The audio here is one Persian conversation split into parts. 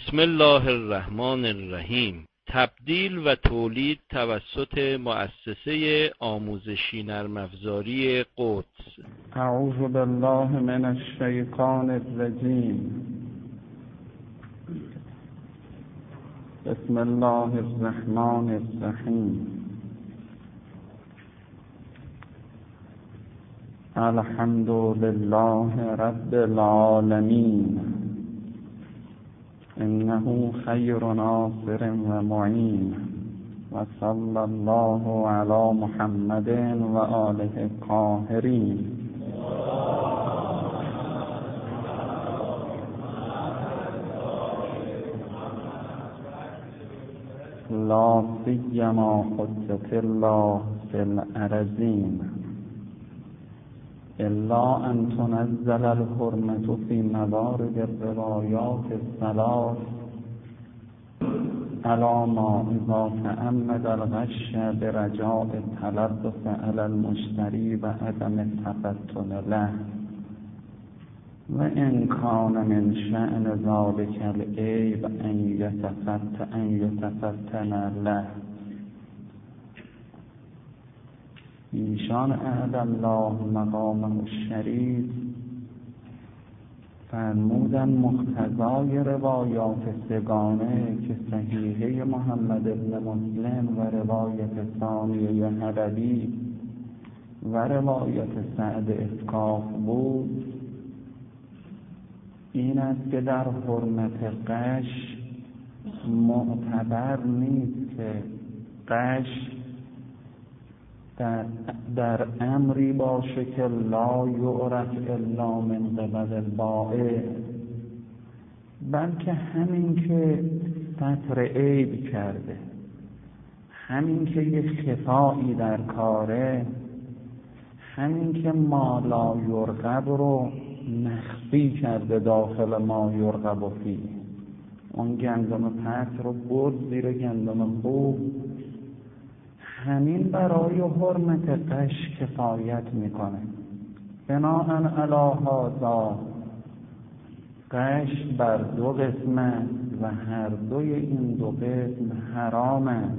بسم الله الرحمن الرحیم. تبدیل و تولید توسط مؤسسه آموزشی نرم‌افزاری قدس. اعوذ بالله من الشیطان الرجیم. بسم الله الرحمن الرحیم. الحمد لله رب العالمین، انه خیر ناصر و معین، و صلی الله علی محمد و آله الطاهرین. لا سیما حجة الله فی الارضین، الا ان تنزل الحرمة في موارد الروايات الثلاث على ما اذا تعمد الغش برجاء التلبس على المشتري وعدم التفتن له، وإن كان من شأن ذلك العيب أن يتفتن له. ایشان اعلی الله مقامه الشریف فرمودن مقتضای روایات سگانه که صحیحه محمد بن مسلم و روایت ثانیه حلبی و روایت سعد اسکاف بود، این است که در حرمت غش معتبر نیست که غش در امری باشه که لا یعرف الا من قبل البائع، بلکه همین که ستر عیب کرده، همین که یک خفایی در کاره، همین که ما لا یرغب رو مخفی کرده داخل ما یرغب فیه، اون گندم پرت رو برد زیر گندم خوب، همین برای حرمت غش کفایت میکنه. بناهن علی هذا غش بر دو قسم است و هر دوی این دو قسم حرام است.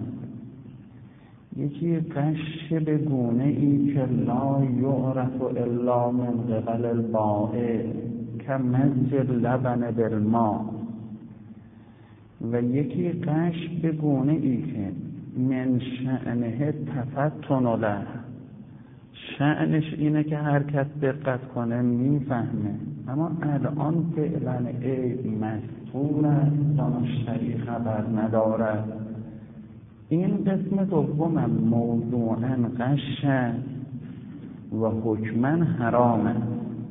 یکی غش به گونه ای که لا یعرف الا من قبل البائع کمزج اللبن بالماء، و یکی غش به گونه ای که من شأنه تفتن له، شأنش اینه که هر کس دقت کنه میفهمه، اما الان فعلا عیب مستور است و مشتری خبر ندارد. این قسم دوم موضوعاً غش و حکماً حرام است.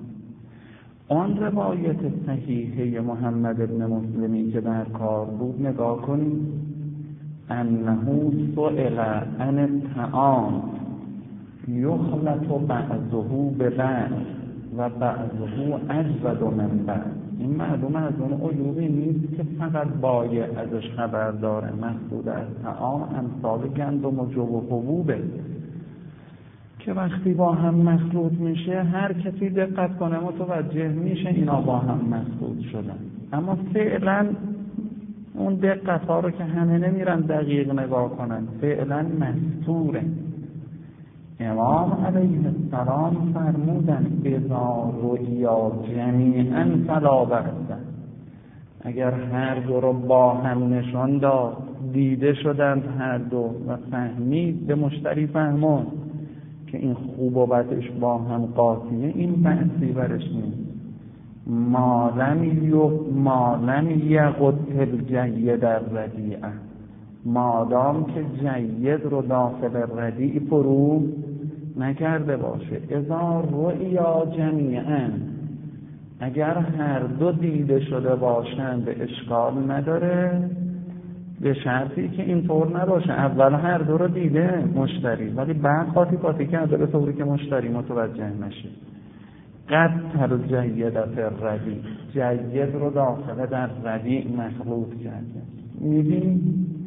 آن روایت صحیحه محمد بن مسلمی که در کار بود نگاه کنید. انه سئل عن الطعام یخلط بعضه ببعض و بعضه اجود من بعض. این معلومه از اون عیوبی نیست که فقط بایع ازش خبر داره. مقصود از طعام امثال گندم و جو و حبوبه که وقتی با هم مخلوط میشه هر کسی دقت کنه متوجه میشه اینا با هم مخلوط شدن، اما فعلا اون دقت ها رو که همه نمیرن دقیق نگاه کنن فعلا مستوره. امام علیه السلام فرمودن اذا رؤیا جمیعا فلا بأس، اگر هر دو رو با هم نشان داد، دیده شدند هر دو و فهمید به مشتری فهمون که این خوب و بدش با هم قاطیه، این بحثی برش نیست. ما لم یقد الجید الردیعه، مادام که جید رو داخل ردیع فرو نکرده باشه. اذا رؤیا جمیعا، اگر هر دو دیده شده باشند اشکال نداره، به شرطی که اینطور نباشه اول هر دو رو دیده مشتری ولی بعد قاطی کرده به طوری که مشتری متوجه نشه. قد الجید فی الردیع، جید رو داخل در ردیع مخلوط کرده. می‌بینی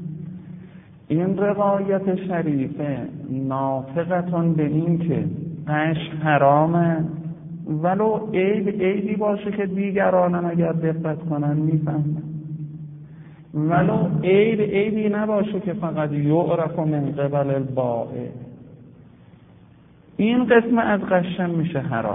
این روایت شریفه ناطقتون به این که غش حرامه، ولو عیبی باشه که دیگرانم اگر دقت کنن میفهمن. ولو عیبی نباشه که فقط یعرف من قبل البائع. این قسم از غشم میشه حرام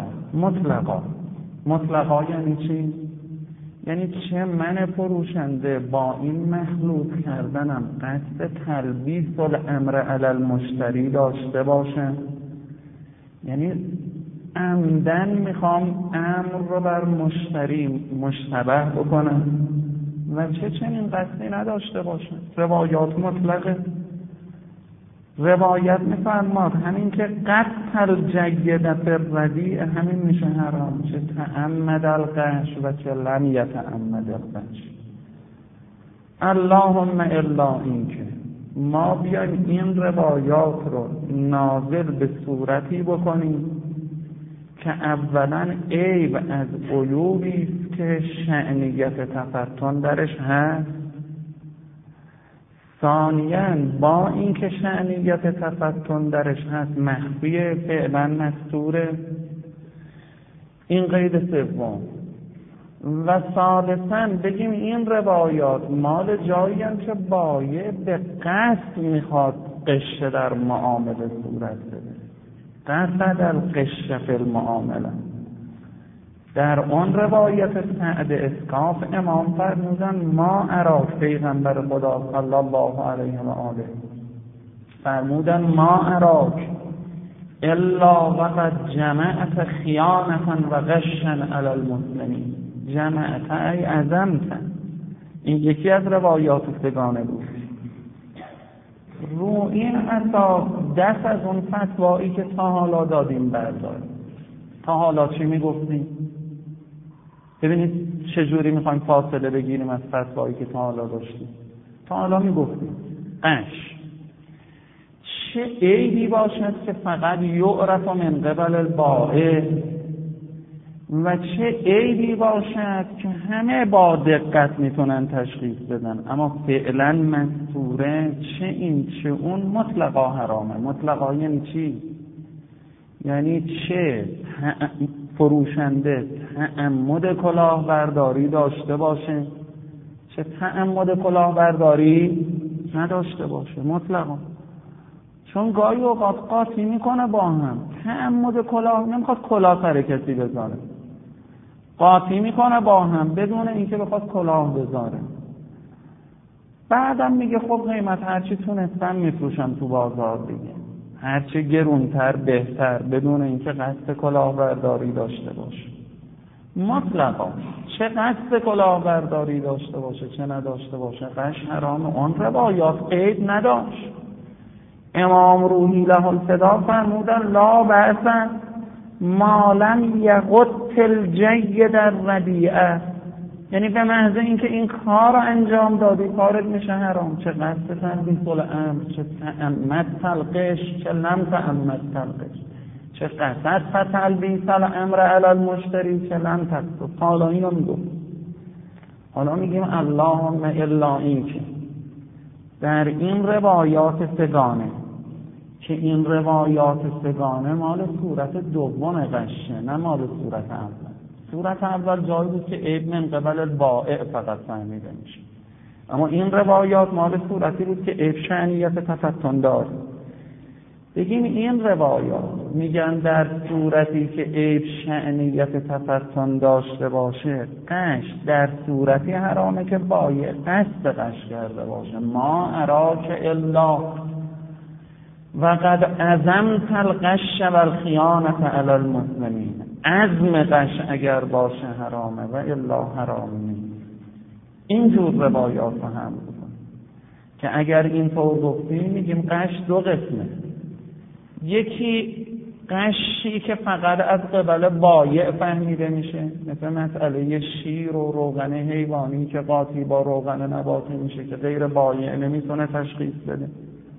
مطلقا یعنی چی؟ یعنی چه من فروشنده با این مخلوط کردنم قصد تلبیس الامر علی المشتری داشته باشه، یعنی عمدن میخوام امر رو بر مشتری مشتبه بکنم و چه چنین قصدی نداشته باشه. روایات مطلقه. روایت میفرماد همین که قتل الجید فی الردیء همین میشه حرام، چه تعمد الغش و چه لم یتعمد الغش. اللهم الا این که ما بیایم این روایات رو نازل به صورتی بکنیم که اولا عیب از عیوبی است که شأنیت تفتن درش هست، ثانیاً با اینکه شأنیت تفتن درش هست مخفی فعلا مستوره، این قید سوم. و ثالثاً بگیم این روایات مال جایی هم که بایع به قصد میخواد قشه در معامله صورت بده، قصد القش فی المعامله. در اون روایت سعد اسکاف امام فرمودن ما اراک، پیغمبر خدا صلی الله علیه و آله فرمودن ما اراک الا وقد جمعت خیانتا و غشا علی المسلمین. جمعت ای عزمت. این یکی از روایات سگانه بود. رو این اساس دست از اون فتوایی که تا حالا دادیم برداریم. تا حالا چی میگفتیم؟ ببینید چجوری میخوایم فاصله بگیریم از فتوایی که تا حالا داشتیم. تا حالا میگفتیم قش چه عیبی باشد که فقط یعرف من قبل البائع و چه عیبی باشد که همه با دقت میتونن تشخیص بدن اما فعلا مستوره، چه این چه اون مطلقا حرامه. مطلقا یعنی چی؟ یعنی چه فروشنده تعمد کلاهبرداری داشته باشه، چه تعمد کلاهبرداری نداشته باشه. مطلقا. چون گاهی اوقات قاطی میکنه با هم، تعمد کلاه نمیخواد کلاه سر کسی بذاره، قاطی میکنه با هم بدون اینکه بخواد کلاه بذاره. بعدم میگه خب قیمت هرچی تونستم میفروشم تو بازار دیگه، هرچی گرونتر بهتر، بدون اینکه قصد کلاهبرداری داشته باشه. مطلقا چه قصد کلاهبرداری داشته باشه چه نداشته باشه قش حرام. اون روایات قید نداشت. امام روحی له الفدا فرمودن لا بأس ما لم یقت الجید الردیعه، یعنی به محض اینکه این کار رو انجام دادی کارت میشه حرام، چه قصد تلبیس الامر، چه تعمد تلقش، چه لم تعمد تلقش، چه قصد تلبیس الامر علی المشتری، چه لم تقصد. حالا اینو میگم، حالا میگیم اللهم الا این که در این روایات سگانه که این روایات سگانه مال صورت دوم قشه نه مال صورت اول. صورت اول جایی بود که عیب من قبل البائع فقط فهمیده میشه، اما این روایات مال صورتی بود که عیب شأنیت تفتن داره. بگیم این روایات میگن در صورتی که عیب شأنیت تفتن داشته باشه قش در صورتی حرامه که بایع قصد قش کرده باشه. ما اراک الا وقد عزمت القش و الخیانة علی المسلمین. عزم قش اگر باشه حرامه و الا حرام نیست. اینجور روایات هم بودن که اگر اینطور گفتیم میگیم قش دو قسمه. یکی قشی که فقط از قبل بایع فهمیده میشه، مثل مسئله شیر و روغن حیوانی که قاطی با روغن نباتی میشه که غیر بایع نمیتونه تشخیص بده.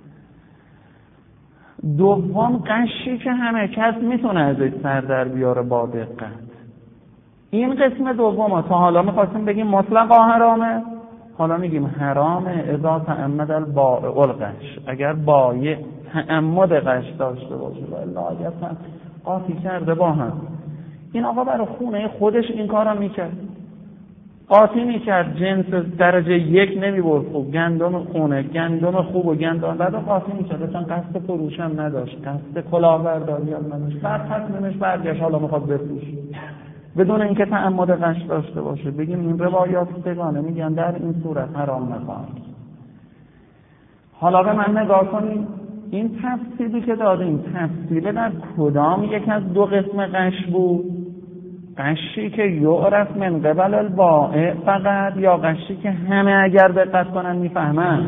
دوم قشی که همه کس میتونه ازش سر در بیاره با دقت. این قسم دوم تا حالا میخواستیم بگیم مطلقا حرامه، حالا میگیم حرامه اذا تعمد البائع القش، اگر بایع تعمد قش داشته باشه و الا اگر قاطی کرده با هم. این آقا برای خونه خودش این کارا میکرد، قاطی میکرد، جنس درجه 1 نمیبرد، خوب گندم خونه، گندم خوب و گندم بعد قاطی میکرد، اصلا قصد فروش هم نداشت، قصد کلاهبرداری هم نداشت، بعد تصمیمش برگشت حالا میخواد بفروش بدون اینکه تعمد غش داشته باشه. بگیم این روایات سگانه میگن در این صورت حرام نخواهد. حالا به من نگاه کنید، این تفصیلی که دادیم تفصیل در کدام یک از دو قسم غش بود؟ غشی که یعرف من قبل البائع فقط، یا غشی که همه اگر دقت کنن میفهمن؟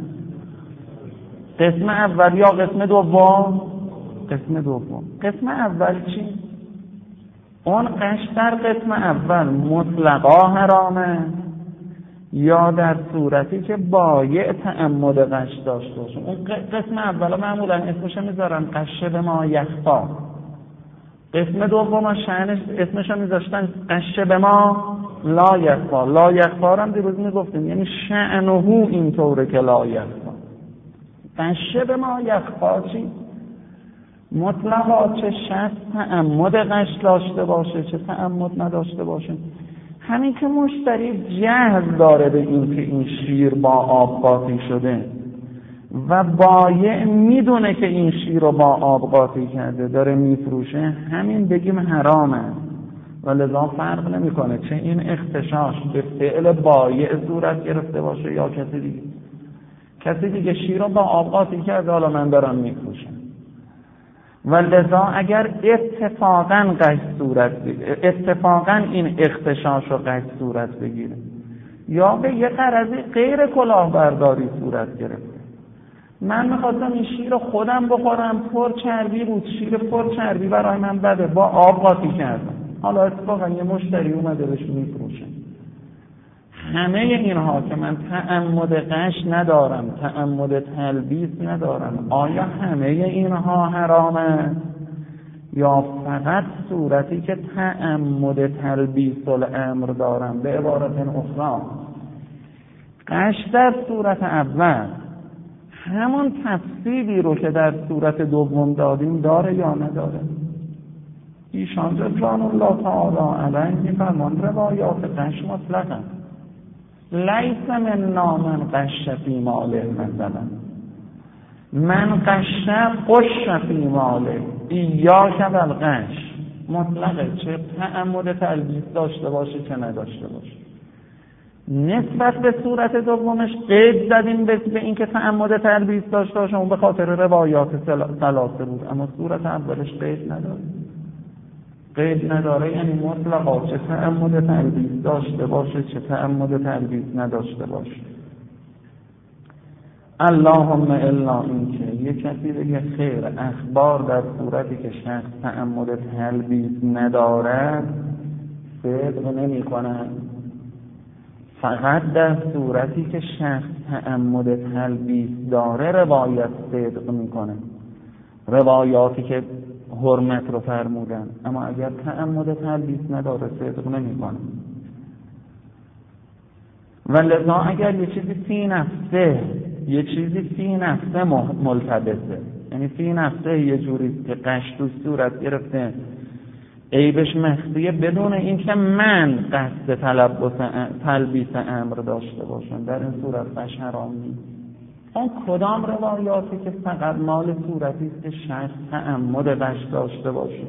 قسم اول یا قسم دوم؟ قسم دوم. قسم اول چی؟ اون غش در قسم اول مطلقا حرامه یا در صورتی که بایع تعمد غش داشته باشه؟ اون قسم اول معمولا اسمش میذارن غش به ما یخفا، قسم دوم شأنش اسمش میذاشتن غش به ما لا یخفا. لا یخفا هم دیروز میگفتیم یعنی شأنه اینطوره که لا یخفا. غش به ما یخفا چی؟ مطلقا چه شرط تعمد غش داشته باشه چه تعمد نداشته باشه. همین که مشتری جهل داره به این که این شیر با آب قاطی شده و بایع میدونه که این شیر رو با آب قاطی کرده داره میفروشه، همین بگیم حرامه و لذا فرق نمیکنه چه این اختشاش به فعل بایع صورت گرفته باشه یا کسی دیگه. کسی دیگه شیر رو با آب قاطی کرده حالا من دارم میفروشم و لذا اگر اتفاقاً غش صورت بگیره، اتفاقاً این اختشاش و غش صورت بگیره یا به یه غرضی غیر کلاهبرداری صورت گرفته، من میخواستم این شیر رو خودم بخورم، پر چربی بود، شیر پر چربی برای من بده، با آب قاطی کردم، حالا اتفاقاً یه مشتری اومده بهش میفروشه. همه اینها که من تعمد غش ندارم، تعمد تلبیس ندارم، آیا همه اینها حرامه یا فقط صورتی که تعمد تلبیس الامر دارم؟ به عبارت اخرى غش در صورت اول همون تفصیلی رو که در صورت دوم دادیم داره یا نداره؟ ایشان رضوان الله تعالی علیه می‌فرمان روایات غش مطلقاً لیس منا من غش فی ماله، مثلا من غش غش فی ماله ایاک بالغش، مطلقه چه تعمد تلبیس داشته باشه چه نداشته باشه. نسبت به صورت دومش قید زدیم به این که تعمد تلبیس داشته باشه، اون به خاطر روایات ثلاثه بود، اما صورت اولش قید نداره. قید نداره یعنی مطلقا چه تعمد تلبیس داشته باشه چه تعمد تلبیس نداشته باشه. اللهم الا این که یک کسی بگه خیر اخبار در صورتی که شخص تعمد تلبیس ندارد صدق نمی کنن، فقط در صورتی که شخص تعمد تلبیس داره روایت صدق می کنه، روایاتی که حرمت رو فرمودن، اما اگر تعمد تلبیس نداره صدق نمی کنه. و لذا اگر یه چیزی فی نفسه ملتبسه، یعنی فی نفسه یه جوری که غش تو صورت گرفته عیبش مخفیه بدون اینکه من قصد تلبیس امر داشته باشم، در این صورت غش حرام نیست. اون کدام روایاتی که فقط مال صورتی است که شخص تعمد غش داشته باشه؟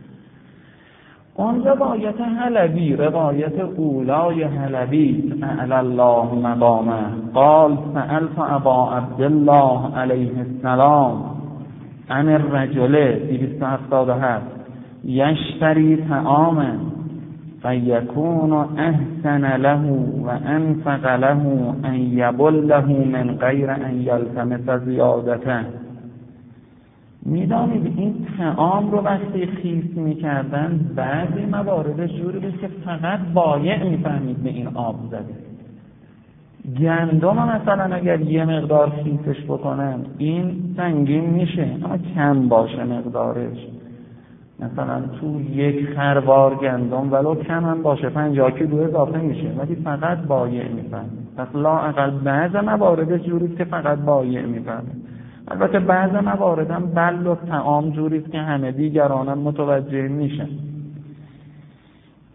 اون روایت حلبی، روایت اولای حلبی اعلی الله مقامه قال سألت ابا عبدالله علیه السلام عن الرجل 277 یشتری طعاما فیکون احسن له و انفق له ان یبله من غیر ان یلتمس زیادته. میدانید این طعام رو وقتی خیس میکردن بعضی موارد جوری بود که فقط بایع میفهمید به این آب زده. گندم مثلا اگر یه مقدار خیسش بکنن این سنگین میشه اما کم باشه مقدارش، مثلا تو یک خروار گندم ولو کم هم باشه 50 کیلو اضافه میشه، ولی فقط بایع میفهمید. پس لااقل بعض موارد جوری که فقط بایع میفهمید. البته بعض موارد هم بل و طعام جوری که همه دیگران هم متوجه میشن.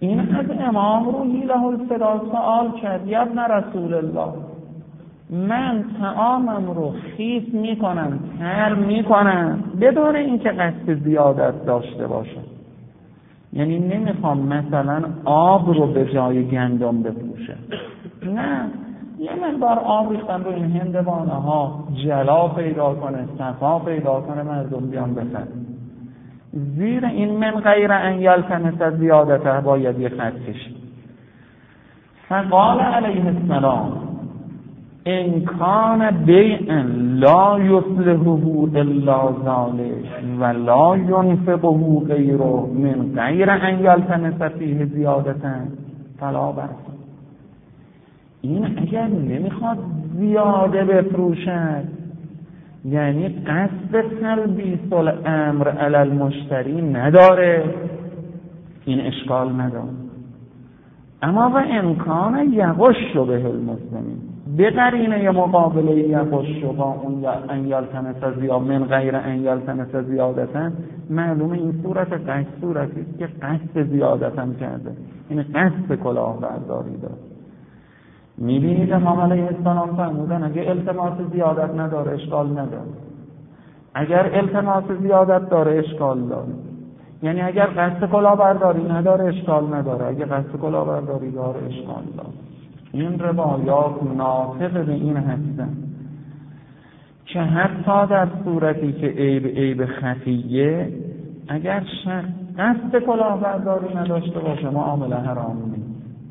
این از امام روحی له الفدا سوال کرد: یا ابن رسول الله، من طعامم رو خیس میکنم، تر میکنم بدون اینکه قصد زیادت داشته باشم. یعنی نمیخوام مثلا آب رو به جای گندم بپوشم، نه، یه مقدار آب ریختم رو این هندوانه ها جلا پیدا کنه، صفا پیدا کنه، مردم بیان بخرن. زیر این من غیر ان یلتمس زیادته باید یه خط کشید. فقال علیه السلام: ان کان بیعا لا یصلحه الا ذلک و لا ینفقه غیره من غیر ان یلتمس فیه زیادته فلا بأس. این اگر نمیخواد زیاده بفروشد، یعنی قصد تلبیس الامر علی المشتری نداره، این اشکال نداره. اما و امکان یغش به المسلمین، به قرینه مقابله یغش با اون ان یلتمس زیاد من غیر ان یلتمس زیادتن، معلومه این صورت قصد صورتی است که قصد زیادتن کرده، این قصد کلاهبرداری داره. میبینید امام علیه السلام فرمودن اگه التماس زیادت نداره اشکال نداره، اگر التماس زیادت داره اشکال داره. یعنی اگر قصد کلاهبرداری نداره اشکال نداره، اگر قصد کلاهبرداری داره اشکال داره. این روایات ناطق به این هستن که حتی در صورتی که عیب خفیه، اگر شخص قصد کلاهبرداری نداشته باشه معامله حرام نیست.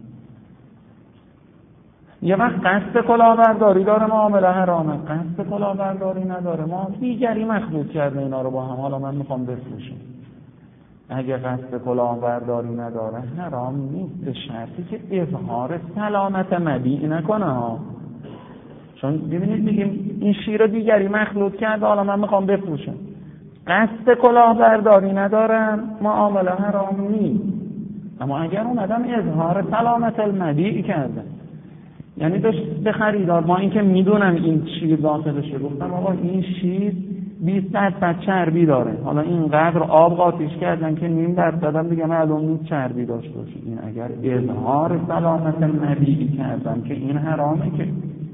یه وقت قصد کلاهبرداری داره معامله حرامه، قصد کلاهبرداری نداره ما دیگری مخلوط کرده اینا رو با هم، حالا من میخوام بفروشم. اگه قصد کلاهبرداری نداره حرام نیست، به شرطی که اظهار سلامت مبیع نکنه ها. چون ببینید میگیم این شیر دیگری مخلوط کرده حالا من میخوام بفروشم، قصد کلاهبرداری ندارم معامله حرام نیست. اما اگر اومدم اظهار سلامت المبیع کردم، یعنی به خریدار ما این که میدونم این شیر داخلشه، گفتم آقا این شیر 20% چربی داره، حالا اینقدر آب قاطیش کردن که نیم درصد دیگه معلوم نیست چربی داشته باشه. این اگر اظهار سلامت مبیع کردم که این حرامه. که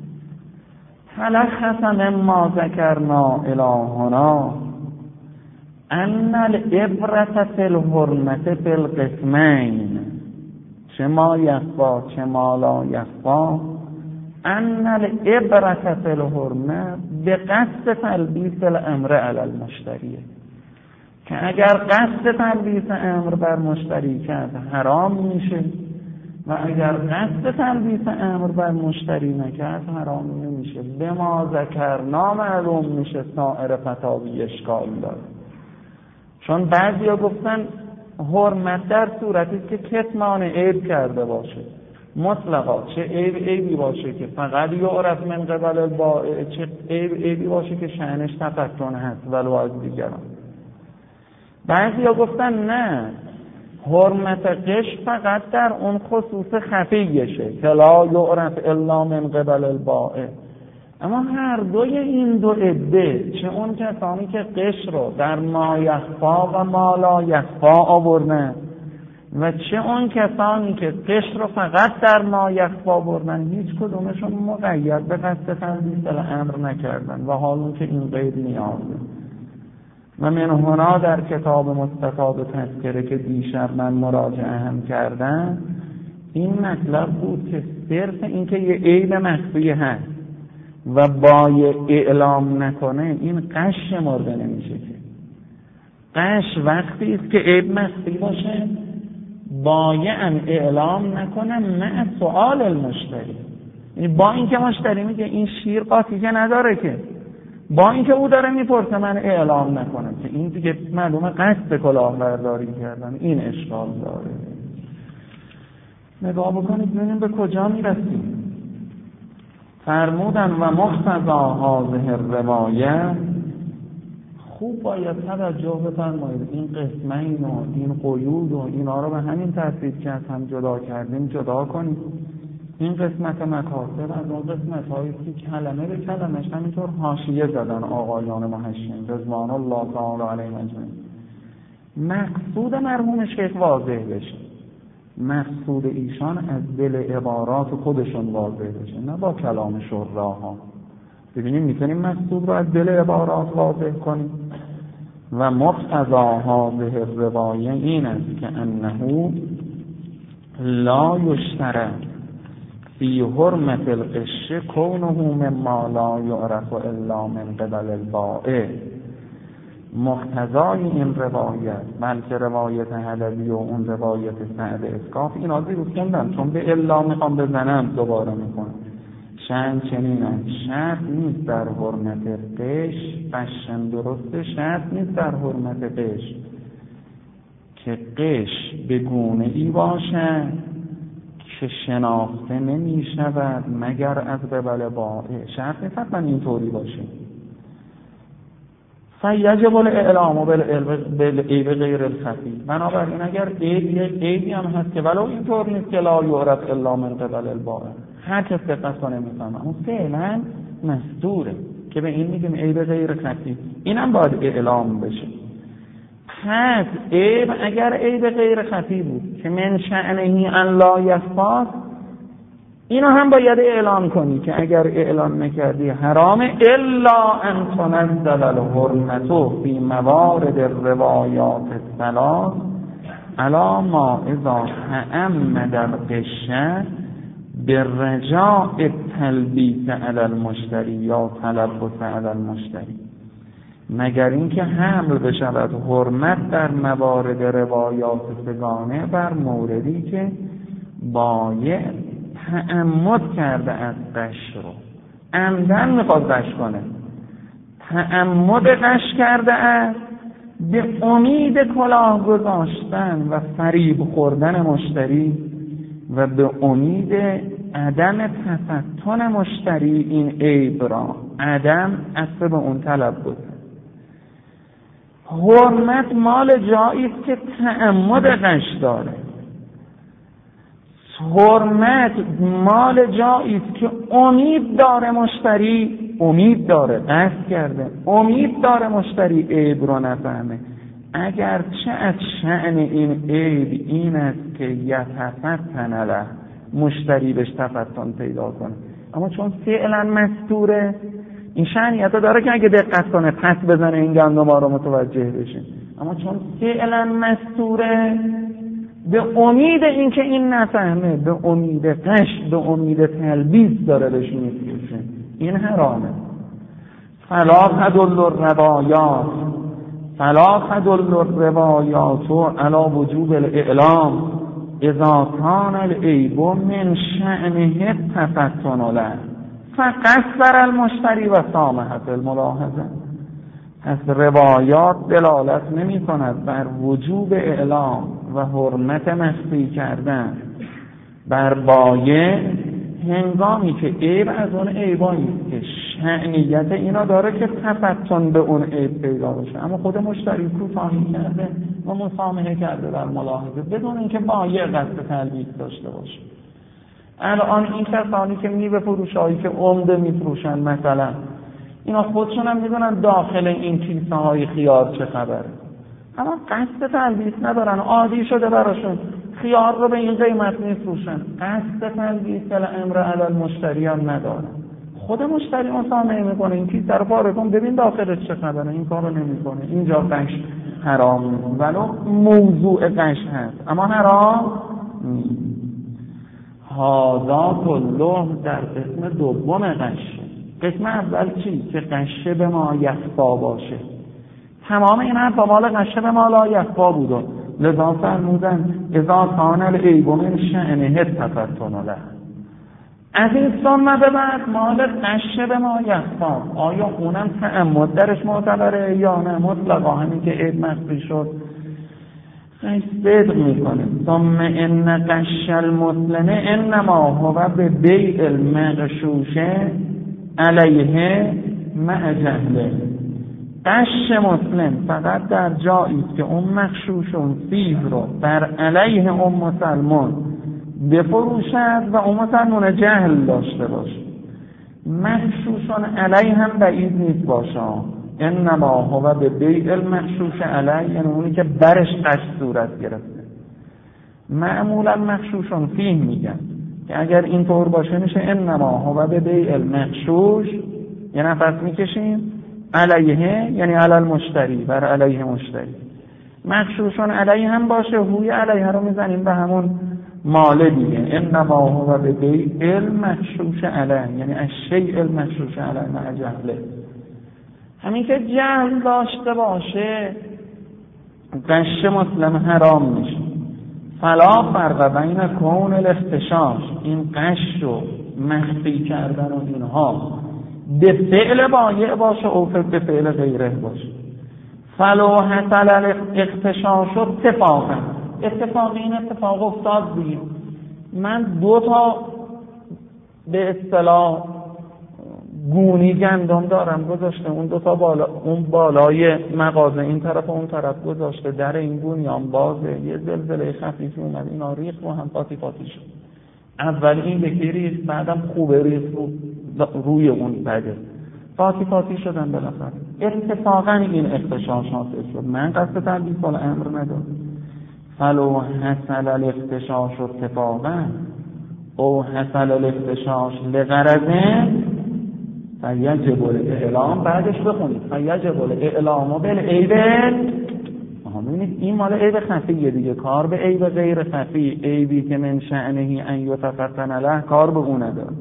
تلخص مما ذکرنا الی هنا ان العبرة فی الحرمة فی القسمین، چه ما یخفا چه ما لا یخفا، ان العبرة فی الحرمة به قصد تلبیس الامر علی المشتری، که اگر قصد تلبیس امر بر مشتری کرد حرام میشه و اگر قصد تلبیس امر بر مشتری نکرد حرام نمیشه. به ما ذکرنا معلوم میشه سایر فتاوی اشکال داره. چون بعضیا گفتن حرمت در صورتی که کتمان عیب کرده باشه مطلقا، چه عیبی باشه که فقط یعرف من قبل البائع، چه عیبی باشه که شأنش تفتن هست ولو از دیگران. بعضیا گفتن نه، حرمت قش فقط در اون خصوص خفیشه که لا یعرف الا من قبل البائع. اما هر دوی این دو عده، چه اون کسانی که قش رو در ما یخفا و ما لا یخفا آوردن و چه اون کسانی که قش رو فقط در ما یخفا آوردن، هیچ کدومشون مقید به قصد تلبیس الامر نکردن و حالون که این قید نیازه. و من هنا در کتاب مستفاد و تذکره که دیشب من مراجعه هم کردم، این مطلب بود که صرف این که یه عیب مخفی هست و بایع اعلام نکنه این قش شمرده نمیشه. که قش وقتی است که عیب مخفی باشه بایع اعلام نکنه مع سؤال المشتری، یعنی با اینکه مشتری میگه این شیر قاطیه نداره، که با اینکه او داره میپرسه من اعلام نکنم، که این دیگه معلومه قصد کلاهبرداری کردن، این اشکال داره. نگاه بکنید ببینیم به کجا میرسیم. فرمودن و مقتضا هذه الروایه، خوب باید توجه بفرمایید این قسمین و این قیود و اینا رو به همین ترتیب که از هم جدا کردیم جدا کنید. این قسمت مکاسب از اون قسمت هایی که کلمه به کلمش همینطور حاشیه زدن آقایان محشین رضوان الله تعالی علیهم اجمعین. مقصود مرحومش که واضح بشه، مقصود ایشان از دل عبارات خودشون واضح بشه، نه با کلام شراها. ببینیم میتونیم مقصود رو از دل عبارات واضح کنیم. و مقتضاها به روایه این است که انه لا یشترط فی حرمت الغش کونه مما لا یعرف الا من قبل البائع. مقتضای این روایت، بلکه روایت حلبی و اون روایت سعد اسکاف، اینا دیروز خوندم چون به الا میخوام بزنم دوباره میکنم. شأن چنینم، شرط نیست در حرمت قش، قشن درسته، شرط نیست در حرمت قش که قش به گونه ای باشد که شناخته نمی شود مگر از قبل بائع. شرط نیست حتما اینطوری باشه. فیجب الاعلام بالعیب غیر الخفی. بنابراین اگر عیبی هم هست که ولو اینطور نیست که لا یعرف الا من قبل البائع، هر کس دقت کنه میفهمه اون فعلا مصدوره که به این میگیم عیب غیر خفی، اینم باید اعلام بشه. پس عیب اگر عیب غیر خفی بود که من شأنه ان لا یخفی، اینو هم باید اعلام کنی که اگر اعلام نکردی حرامه. الا ان تنزل الحرمة فی موارد الروایات الثلاث علی ما اذا تعمد الغش بالرجاء التلبیس علی المشتری یا تلبس علی المشتری، مگر اینکه حمل بشود حرمت در موارد روایات سگانه بر موردی که بایع تعمد کرده از غش رو، عمدن میخواد غش کنه، تعمد غش کرده است به امید کلاه گذاشتن و فریب خوردن مشتری و به امید عدم تفتن مشتری این عیب را، عدم اصل به اون طلب بود. حرمت مال جایی است که تعمد غش داره، حرمت مال جایی است که امید داره مشتری، امید داره قصد کرده، امید داره مشتری عیب رو نفهمه. اگر چه از شأن این عیب این است که یتفتن له، مشتری بهش تفتن پیدا کنه، اما چون فعلا مستوره این شأنیت داره که اگه دقت کنه پس بزنه این گندم ها رو متوجه بشه، اما چون فعلا مستوره به امید اینکه این نفهمه، به امید قش، به امید تلبیس داره بهش میفروشه، این حرامه. فلا تدل الروایات علی وجوب الاعلام اذا کان العیب من شأنه التفتن له فقصر المشتری و سامحت الملاحظه. پس روایات دلالت نمی کند بر وجوب اعلام و حرمت مخفی کردن بر بایع هنگامی که عیب از اون عیبایی که شأنیت اینا داره که تفتن به اون عیب پیدا باشه، اما خود مشتری کوتاهی کرده و مسامحه کرده در ملاحظه بدون اینکه بایع قصد تلبیس داشته باشه. الان این کسانی که میوه فروشایی که عمده میفروشن مثلا، اینا خودشون هم میدونن داخل این کیسه های خیار چه خبره، اما قصد تلبیس ندارن، عادی شده براشون خیار رو به این قیمت میفروشن، قصد تلبیس الامر علی المشتری هم ندارن. خود مشتری مسامحه میکنه این کیسه رو پاره کن ببین داخلش چه خبره، این کارو نمیکنه. اینجا قش حرام ولو موضوع قش هست اما حرام نیست. هذا کله در قسم دوم قش. قسم اول چی؟ که قشه به ما یخفا باشه. تمام این حرفا مال قشه به ما لا یخفا بوده، لذا فرمودن اذا کان العیب من شأنه التفتن له. از این سنه به بعد مال قشه به ما یخفا، آیا اونم تعمد درش معتبره یا نه؟ مطلقا همین که عیب مخفی شد صدق میکنه. ثم ان قش المسلم انما هو به بیع المغشوش علیه مع جهله. قش مسلم فقط در جایی که اون مغشوشون فیه رو بر علیه اون مسلمان بفروشد و اون مسلمان جهل داشته باشه. مغشوشون علیه هم بعید نیست باشه، انما هو به بیع المغشوش علیه، یعنی اونی که برش قش صورت گرفته. معمولا مغشوشون فیه میگن که اگر اینطور باشه میشه انما هو به بیع المغشوش، یه نفس میکشیم، علیه یعنی علی المشتری، بر علیه مشتری. مغشوشون علیه هم باشه، هوی علیه رو میزنیم به همون مال دیگه. انما هو به بیع المغشوش علیه یعنی الشیء المغشوش علیه مع جهله. همین که جهل داشته باشه غش مسلم حرام میشه. فلا فرق بین کون الاختشاش، این غش و مخفی کردن و اینها به فعل بایع باشه او به فعل غیره باشه. فلو حصل الاختشاش اتفاقا، اتفاقی این اتفاق افتاد دیگه، من 2 تا به اصطلاح گونی گندم دارم گذاشته، اون 2 تا بالا، اون بالای مغازه این طرف و اون طرف گذاشته، در این گونیان بازه، یه زلزله خفیفی اومد اینا ریخت و هم قاطی شد. اول این یکی ریخت، بعدم خوبه ریخت روی اون بده، قاطی شدن بالاخره. اتفاقا این اختشاش حاصل شد، من قصد تلبیس الامر ندارم. فلو حصل الاختشاش اتفاقا او حصل الاختشاش لغرضه فیجب الاعلام، بعدش بخونید فیجب الاعلام بالعیب. ببینید این مال عیب خفیه دیگه، کار به عیب غیر خفی، عیبی که من شأنه ان یتفتن له کار به اون نداره.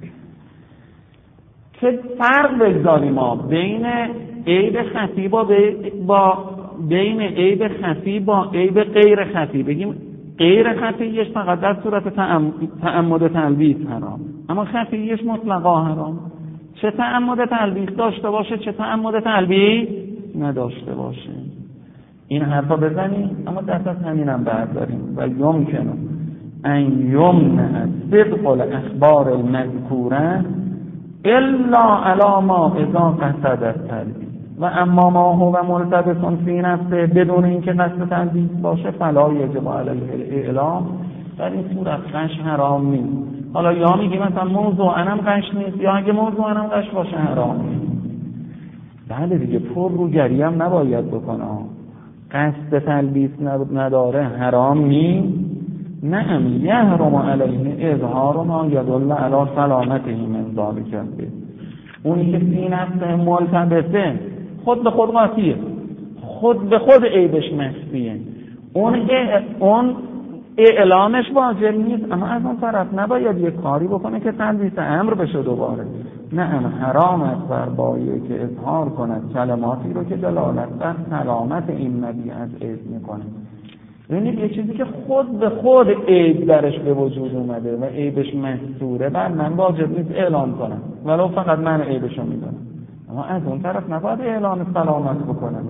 که فرق بگذاریم ما بین عیب خفی با بین عیب خفی با عیب غیر خفی. بگیم غیر خفیش فقط در صورت تعمد تلبیس حرام، اما خفیش مطلقا حرام. چه تعمد تلبیس داشته باشه چه تعمد تلبیس نداشته باشه. این حرفا بزنیم اما دست از همینم برداریم. و یمکنه ان یمنع صدق الاخبار المذکوره الا علی ما اذا قصد التلبیس و اما ما هو ملتبس فی نفسه، بدون اینکه قصد تلبیس باشه فلا یجب علیه الاعلام، در این صورت غش حرام نیست. حالا یا میگی مثلا موضوع انم غش نیست، یا اگه موضوع انم غش باشه حرام نیست. بله دیگه پرروگری هم نباید بکنه، قصد تلبیس نداره حرام نیست. نعم یحرم علیه اظهار ما یدل علی سلامته من ذلک. اونی که فی نفسه ملتبسه خود به خود قاطیه، خود به خود عیبش مخفیه، اون اعلامش واجب نیست، اما از اون طرف نباید یک کاری بکنه که تلبیس امر بشه دوباره. نه حرام است بر بایع که اظهار کند کلماتی رو که دلالت بر سلامت این مبیع از عیب میکنه. یعنی یه چیزی که خود به خود عیب درش به وجود اومده و عیبش مستوره، بر من واجب نیست اعلام کنم ولو فقط من عیبشو میدونم، اما از اون طرف نباید اعلان سلامت بکنم.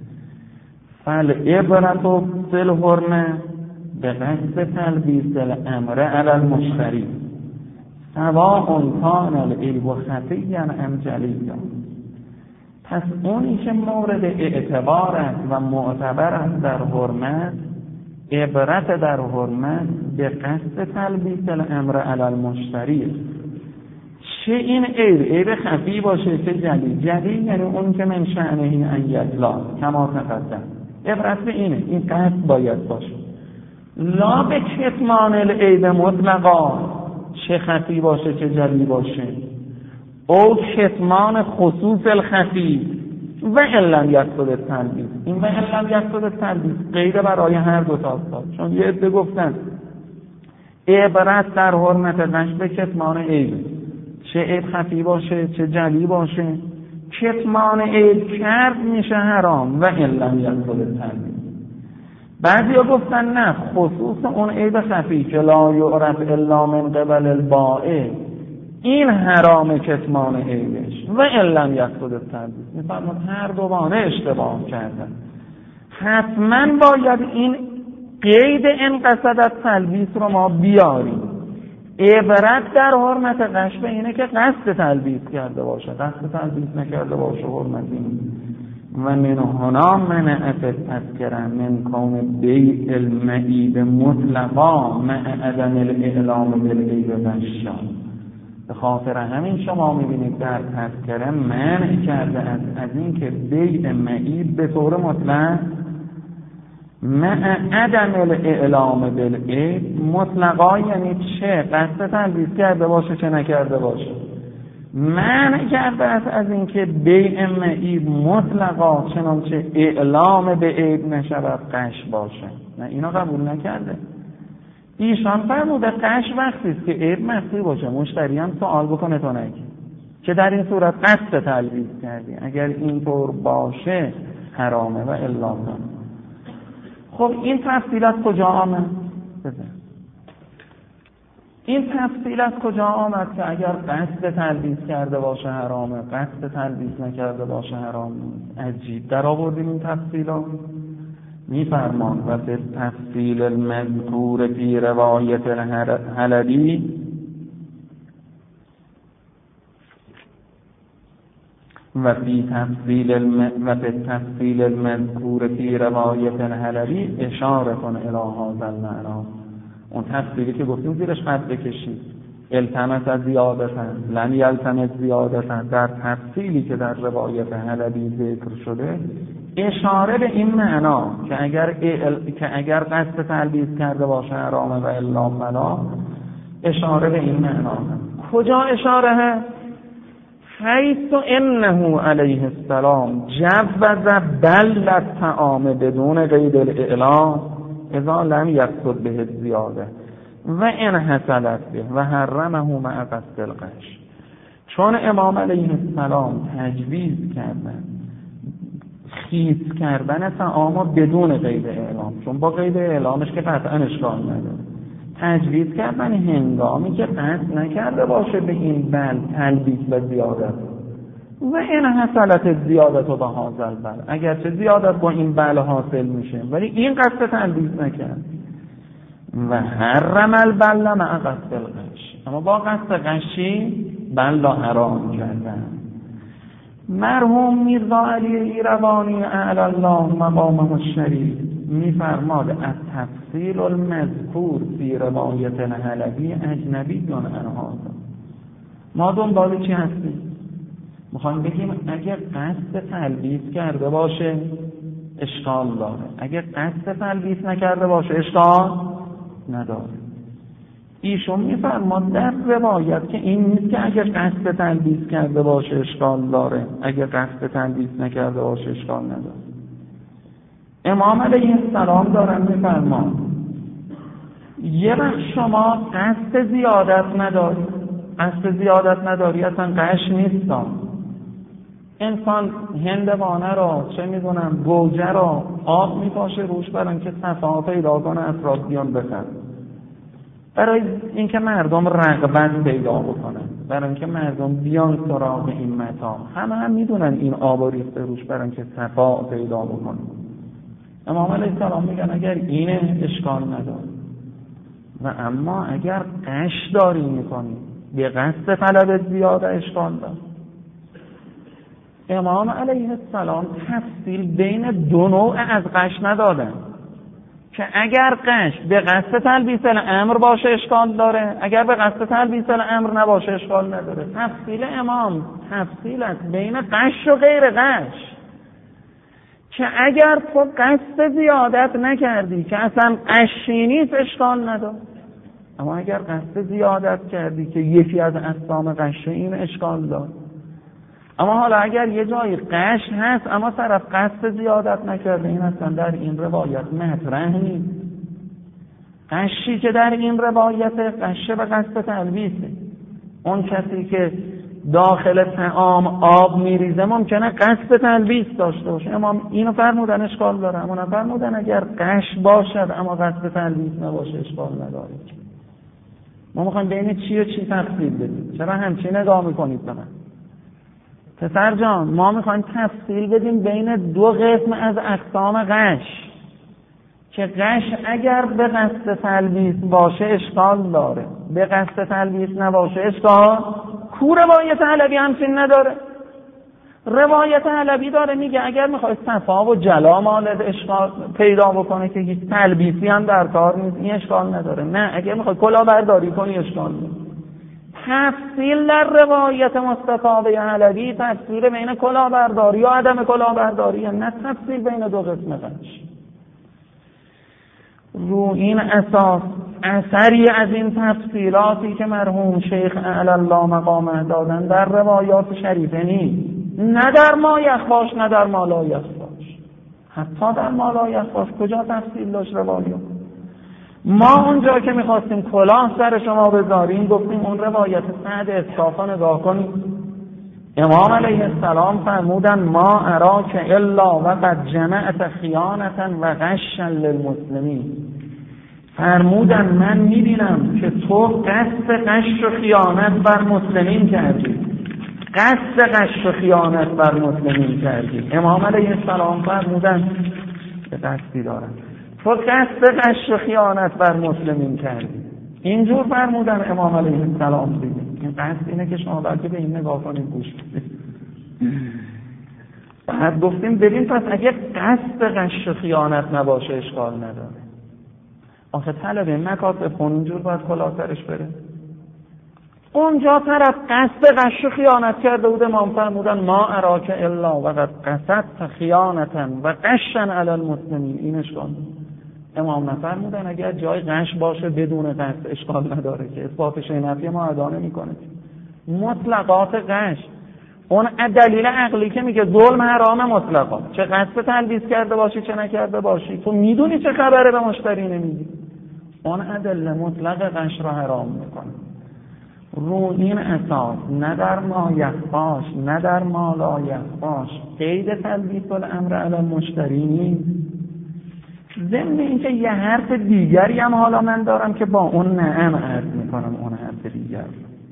فالعبرة بالحرمة بقصد تلبیس الامر علی المشتری سواء کان العیب خفیا ام جلیا. پس اونی که مورد اعتبار است و معتبر است در حرمت، عبرت در حرمت به قصد تلبیس الامر علی المشتری، چه این عیب خفی باشه چه جلی یعنی اون که من شأنه ان یطلع کما تقدم، عبرت به اینه، این قصد باید باشه، لا به کتمان العیب مطلقا، چه خفی باشه چه جلی باشه، او کتمان خصوص الخفی و علم یقصد التلبیس. این و علم یقصد التلبیس غیر برای هر دو تا است، چون یه عده گفتن عبرت در حرمت غش به کتمان عیب، چه عیب خفی باشه چه جلی باشه، کتمان عیب کرد میشه حرام و علم یقصد التلبیس. بعضی ها گفتن نه، خصوص اون عیب خفی که لا یعرف الا من قبل البائع این حرام کتمان عیبش و علم یقصد التلبیس. میفرماد هر دوانه اشتباه کردن، حتما باید این قید ان قصد التلبیس رو ما بیاریم. عبرت در حرمت غش به اینه که قصد تلبیس کرده باشه، قصد تلبیس نکرده باشه حرمت این. و من هنا منعت التذکر من کون بیع المعیب مطلقا مع عدم الاعلام بالعیب غشا. به خاطر همین شما میبینید در تذکره منع کرده از این که بیع معیب به طور مطلق مع عدم الاعلام بالعیب مطلقا یعنی چه؟ قصد تلبیس کرده باشه چه نکرده باشه. معنی کرده است از اینکه بیع معیب مطلقا چنانچه اعلام به عیب نشود قش باشه. نه اینا قبول نکرده. ایشان فرموده قش وقتی است که عیب مخفی باشه، مشتری هم سوال بکنه تو نگی که در این صورت قصد تلبیس کردی، اگر اینطور باشه حرامه و الا نه. خب این تفصیل از کجا آمد؟ این تفصیل از کجا آمد که اگر قصد تلبیس کرده باشه حرامه، قصد تلبیس نکرده باشه حرام نیست؟ عجیب در آوردیم این تفصیلا. میفرمان و به تفصیل المذکور فی روایت الحلبی و فی تفصیل المذکور فی روایت الحلبی اشاره کن الی هذا المعنی. اون تفصیلی که گفتیم زیرش خط بکشید، التمس از زیادتن لم یلتمس زیادتن، در تفصیلی که در روایت حلبی ذکر شده اشاره به این معنا که اگر قصد تلبیس کرده باشه حرامه و الا فلا، اشاره به این معنا. کجا اشاره هست؟ حیث انه علیه السلام جوز بل الطعام بدون قید الاعلام اذا لم یقصد به زیاده و ان حصلت به و حرمه مع قصد القش. چون امام علیه السلام تجویز کردن خیس کردن طعام بدون قید اعلام، چون با قید اعلامش که قطعا اشکال نداره، تجویز کردن هنگامی که قصد نکرده باشه به این بل تلبیس و زیادت و این حصلت زیادت و به حاصل بل، اگرچه زیادت با این بل حاصل میشه ولی این قصد تلبیس نکرد. و حرم البل مع قصد القش، اما با قصد قشی بل حرام کردن. مرحوم میرزا علی ایروانی اعلی الله مقامه الشریف میفرماد از تفصیل المذکور فی روایت الحلبی اجنبی عن هذا. ما دنبال چی هستیم؟ میخوایم بگیم اگر قصد تلبیس کرده باشه اشکال داره، اگر قصد تلبیس نکرده باشه اشکال نداره. ایشون میفرماد در روایت که این نیست که اگر قصد تلبیس کرده باشه اشکال داره، اگر قصد تلبیس نکرده باشه اشکال نداره. امام علیه السلام دارن میفرمان یه وقت شما قصد زیادت نداری اصلا قش نیستان، انسان هندوانه را چه میدونم گوجه را آب میپاشه روش برای اینکه صفا پیدا کنه اطرافیان بخره، برای اینکه مردم رغبت پیدا بکنن، برای اینکه مردم بیان سراغ این متاع. همه میدونن این آب ریخته روش برای اینکه صفا پیدا بکنن. امام علیه السلام میگن اگر اینه اشکال نداره، و اما اگر قش داری میکنی به قصد طلب زیاده اشکال داره. امام علیه السلام تفصیل بین دو نوع از قش ندادن که اگر قش به قصد تلبیس الامر باشه اشکال داره، اگر به قصد تلبیس الامر نباشه اشکال نداره. تفصیل امام تفصیل است بین قش و غیر قش، که اگر تو قصد زیادت نکردی که اصلا قشی نیست اشکال نداره، اما اگر قصد زیادت کردی که یکی از اقسام قشه این اشکال داره. اما حالا اگر یه جایی قش هست اما طرف قصد زیادت نکرده، این اصلا در این روایت مطرح نیست. قشی که در این روایت قشه به قصد تلبیسه. اون کسی که داخل طعام آب میریزه ممکنه قصد تلبیس داشته باشه، اما اینو فرمودن اشکال داره، اما فرمودن اگر قش باشد اما قصد تلبیس نباشه اشکال نداره. ما میخوایم بین چی و چی تفصیل بدیم؟ چرا همچین نگاه میکنید به من؟ پسر جان ما میخوایم تفصیل بدیم بین دو قسم از اقسام قش، که قش اگر به قصد تلبیس باشه اشکال داره، به قصد تلبیس نباشه اشکال. کو روایت حلبی همچین نداره؟ روایت حلبی داره میگه اگر میخوای صفا و جلا مالت اشکال پیدا بکنه که هیچ تلبیسی هم در کار نیست این اشکال نداره. نه، اگر میخوای کلاهبرداری کنی اشکال نیست. تفصیل در روایت مستطابه حلبی تفصیل بین کلاهبرداری و عدم کلاهبرداری، نه تفصیل بین دو قسم قش. رو این اساس اثری از این تفصیلاتی که مرحوم شیخ اعلی الله مقامه دادن در روایات شریفه نیست، نه در ما یخباش نه در ما لا یخباش. حتی در ما لا یخباش کجا تفصیل داشت روایات؟ ما اونجا که میخواستیم کلاه سر شما بذاریم گفتیم اون روایت سعد اسکافا نگاه کنیم. امام علیه السلام فرمودن ما اراک الا و قد جمعت خیانتا و غشا للمسلمین. فرمودن من میبینم که تو قصد غش و خیانت بر مسلمین کردی، قصد غش و خیانت بر مسلمین کردی. امام علیه السلام فرمودن به قصدی دارن تو قصد غش و خیانت بر مسلمین کردی. اینجور فرمودن امام علیه السلام دیگه. این قصد اینه که شما بلکه به این نگاه کنید، گوش بدید. بعد گفتیم ببین پس اگه قصد غش و خیانت نباشه اشکال نداره. آخه طلبه مکاتب خون اینجور باید کلاه سرش بره. اونجا طرف قصد غش و خیانت کرده بود، امام فرمودن ما اراک الا و قد قصدت خیانتا و غشا علی المسلمین. این اشکال امام نفرمودن اگر جای غش باشه بدون قصد اشکال نداره که اثبات نفی ما ادا نمی‌کنه. مطلقات غش اون دلیل عقلی که میگه ظلم حرام مطلقا، چه قصد تلبیس کرده باشی چه نکرده باشی تو میدونی چه خبره به مشتری نمیگی، اون ادله مطلق غش را حرام میکنه. رو این اساس نه در ما یخباش نه در ما لا یخباش قید تلبیس الامر علی المشتری نیست. ضمن اینکه یه حرف دیگری هم حالا من دارم که با اون نعم عرض میکنم اون حرف دیگر.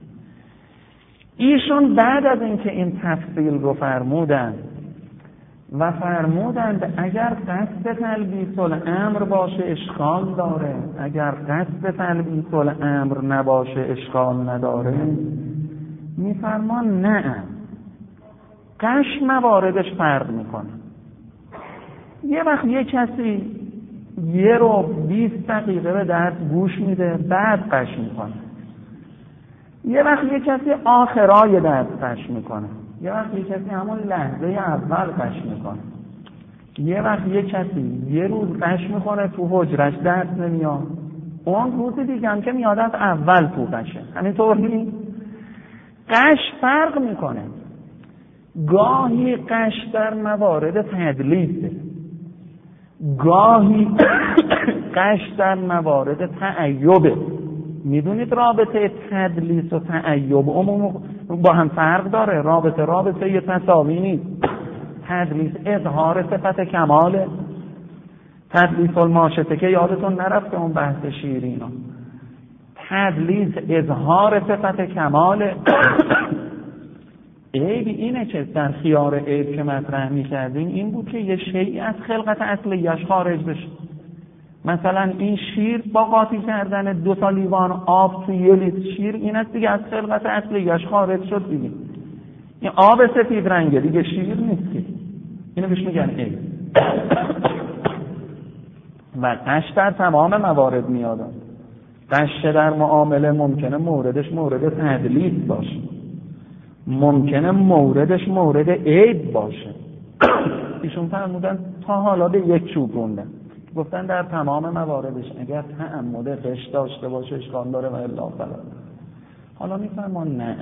ایشون بعد از اینکه این تفصیل رو فرمودند و فرمودند اگر قصد تلبیس الامر باشه اشکال داره، اگر قصد تلبیس الامر نباشه اشکال نداره، میفرمان نه غش مواردش فرق میکنه. یه وقت یه کسی 1 رو 20 دقیقه به درس گوش میده بعد غش میکنه، یه وقت یه کسی آخرای درس غش میکنه، یه وقت یه کسی همون لحظه اول غش میکنه، یه وقت یه کسی 1 روز غش میکنه تو حجرش درس نمیاد، اون روز دیگه هم که میاد از اول تو غشه. همینطوری غش فرق میکنه. گاهی غش در موارد تدلیسه، گاهی غش در موارد تعیبه. میدونید رابطه تدلیس و تعیب عموما با هم فرق داره، رابطه یه تساوی نیست. تدلیس اظهار صفت کماله، تدلیس الماشطه که یادتون نرفته اون بحث شیرینا، تدلیس اظهار صفت کماله. عیب اینه که در خیار عیب که مطرح می‌کردیم این بود که یه شیئی از خلقت اصلیش خارج بشه. مثلا این شیر با قاطی کردن 2 تا لیوان آب توی 1 لیتر شیر این است دیگه، از خلقت اصلیش خارج شد دیگه. این آب سفید رنگه دیگه شیر نیست که. اینو بهش میگن عیب. و غش در تمام موارد میاد. غش در معامله ممکنه موردش مورد تدلیس باشه، ممکنه موردش مورد عیب باشه. ایشون فرمودن تا حالا به 1 چوب روندن، گفتن در تمام مواردش اگر تعمد غش داشته باشه اشکال داره و الا فلا. حالا میفرمان نه،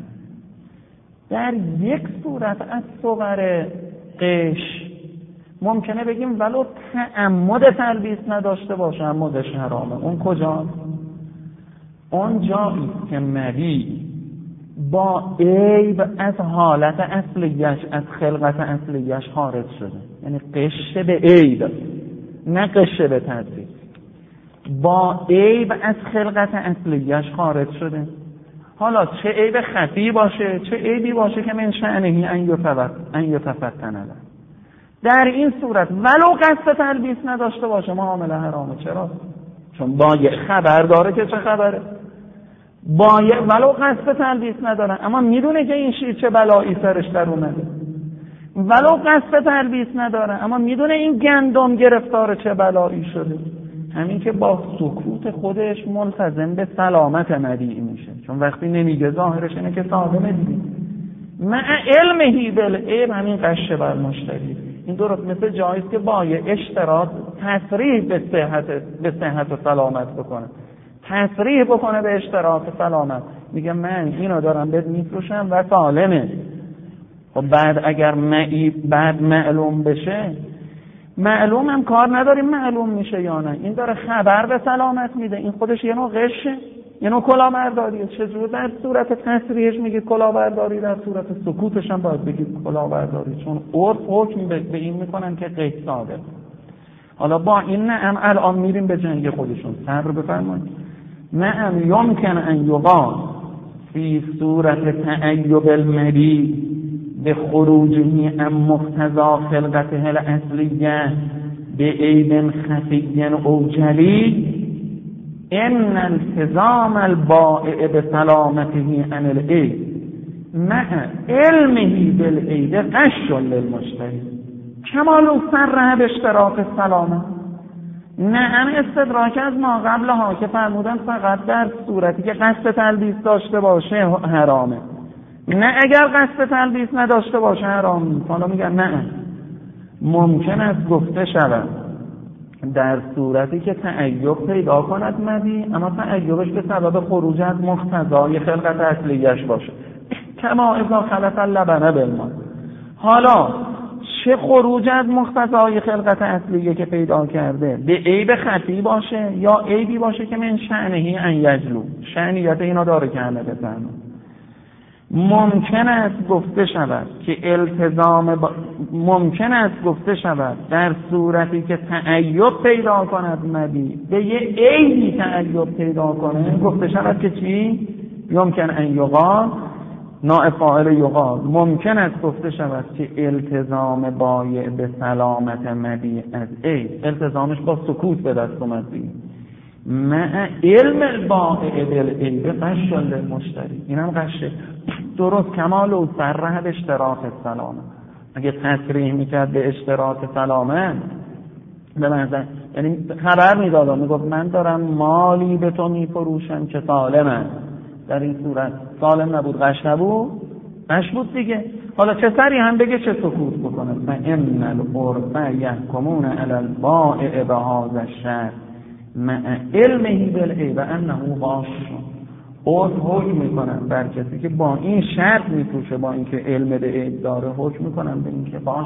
در 1 صورت از صور غش ممکنه بگیم ولو تعمد تلبیس نداشته باشه اما غش حرامه. اون کجا؟ اون جایی که مری با عیب از حالت اصلیش از خلقت اصلیش خارج شده، یعنی غش به عیب نه غش به تدلیس، با عیب از خلقت اصلیش خارج شده. حالا چه عیب خفی باشه چه عیبی باشه که من شأنه ان یتفتن له، در این صورت ولو قصد تلبیس نداشته باشه معامله حرامه. چرا؟ چون با یه خبر داره که چه خبره، ولو قصد تلبیس نداره اما میدونه که این شیر چه بلایی سرش در اومده، ولو قصد تلبیس نداره اما میدونه این گندم گرفتار چه بلایی شده. همین که با سکوت خودش ملتزم به سلامت مدیع میشه، چون وقتی نمیگه ظاهرش اینه که سالمه دیگه. مع علمه بالعیب همین غش بر مشتری. این درست مثل جاییست که با یه اشتراط تصریح به صحت و سلامت بکنه، تصریح بکنه به اشتراط سلامت، میگه من اینو دارم بهت میفروشم و سالمه. خب بعد اگر بعد معلوم بشه، معلوم هم کار نداریم معلوم میشه یا نه، این داره خبر به سلامت میده، این خودش یه نوع غشه، یه نوع کلاهبرداریه. چجور در صورت تصریحش میگید کلاهبرداری، در صورت سکوتش هم باید بگید کلاهبرداری، چون عرف حکم به این میکنن که قید صادق. حالا با این نعم الان میریم به جنگ خودشون. صبر بفرمایید. نعم یمکن ان یقال فی صورت تعیب المبی به خروجه عن مقتضا خلقته الاصلیه به عیب خفی او جلی ان التزام البائع بسلامته عن العیب مع علمه بالعیب غش للمشتری کمال سره به اشتراط السلامه. نعم استدراک از ما قبلها که فرمودن فقط در صورتی که قصد تلبیس داشته باشه حرامه، نه اگر قصد تلبیس نداشته باشه حرام نیست. حالا میگن نه، ممکن است گفته شود در صورتی که تعیب پیدا کند مبی، اما تعیبش به سبب خروج از مقتضای خلقت اصلیش باشه، کما اذا خلط اللبن بالماء. حالا چه خروج از مقتضای خلقت اصلیه که پیدا کرده، به عیب خفی باشه یا عیبی باشه که من شأنه ان یجلو، شأنیت اینا داره که همه بفهمه. ممکن است گفته شود که ممکن است گفته شود در صورتی که تعیب پیدا کند مبی، به یه عیبی تعیب پیدا کنه، گفته شود که چی؟ ممکن ان یقال، نائب فاعل یقال، ممکن است گفته شود که التزام بایع به سلامت مبی از عیب، التزامش با سکوت به دست اومد، مع علم البائع بالعیب غش للمشتری، اینم غشه. درست کمال و سره به اشتراط سلامه. اگه تصریح میکرد به اشتراط سلامه، به منظر یعنی خبر میداد، میگفت من دارم مالی به تو میفروشم که سالمه، در این صورت سالم نبود، غش نبود، غش بود دیگه. حالا چه سری هم بگه چه سکوت بکنه، فان العرف یحکمون علی البائع بهذا الشرط مع علمه بالعیب انه باش. عرف حکم میکنن بر کسی که با این شرط میفروشه، با اینکه علم به عیب داره، حکم میکنن به اینکه باش.